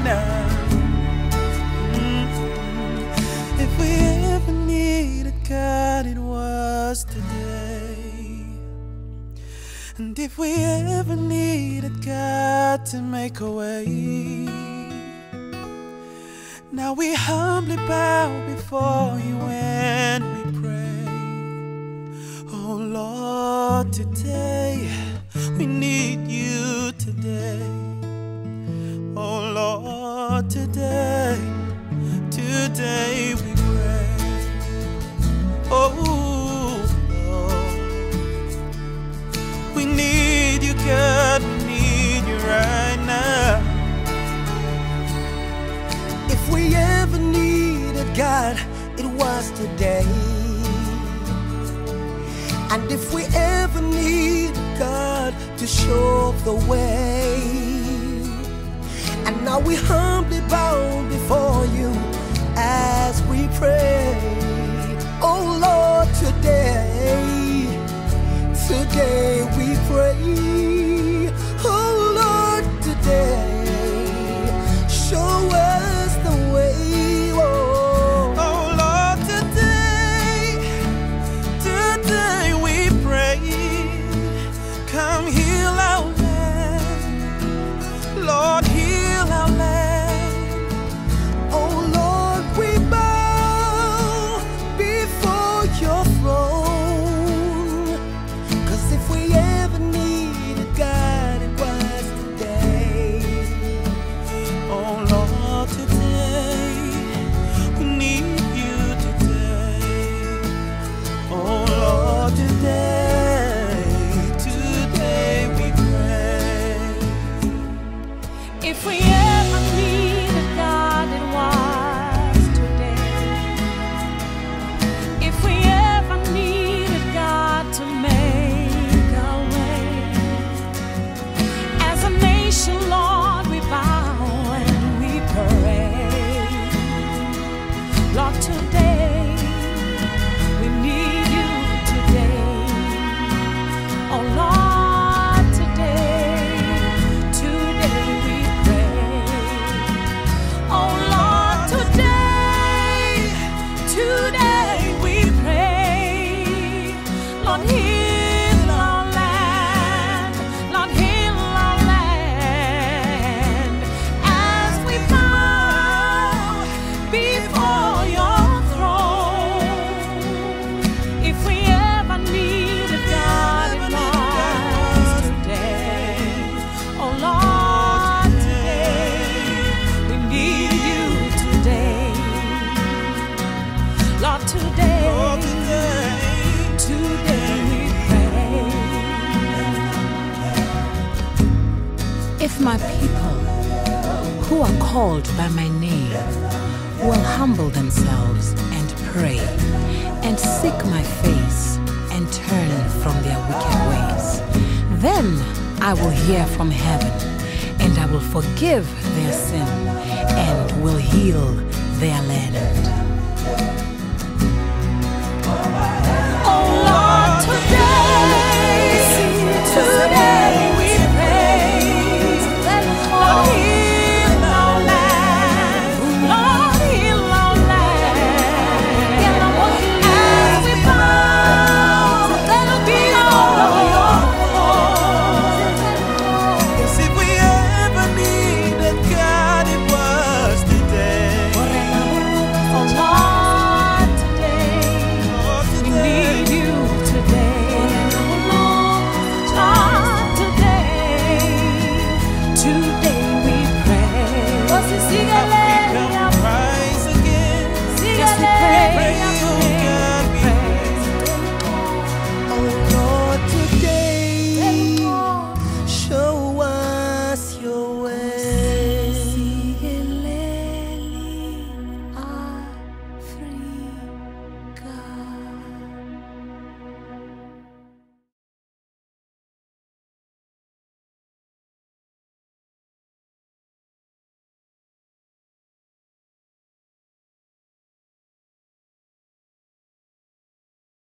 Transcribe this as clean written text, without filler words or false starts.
now. If we ever needed God, it was today. And if we ever needed God to make a way, now we humbly bow before you and we pray. Oh Lord, today we need you today. Oh Lord, today we pray. Oh Lord, we need you, God, we need you right now. If we ever needed God, it was today. And if we ever needed God to show the way, and now we humbly bow before you as we pray. Oh Lord, today we pray. Oh Lord, today show us the way. Oh Lord, today we pray. Come heal our land, Lord, heal our land. Oh Lord, we bow before your throne. 'Cause if we ever needed God, it was today. Oh Lord, today we need you today. Oh Lord, today we pray. If we ever needed God, it was today. If we ever needed God to make a way, as a nation, Lord, we bow and we pray. Lord, today we need you today. Oh Lord, today we pray. Oh Lord, today we pray. Lord, heal our land. Lord, heal our land. As we bow before your throne. If we ever needed God, it was today. Oh Lord, today we need you today. Lord, today we pray. If my people who are called by my name will humble themselves and pray and seek my face and turn from their wicked ways, then I will hear from heaven and I will forgive their sin and will heal their land.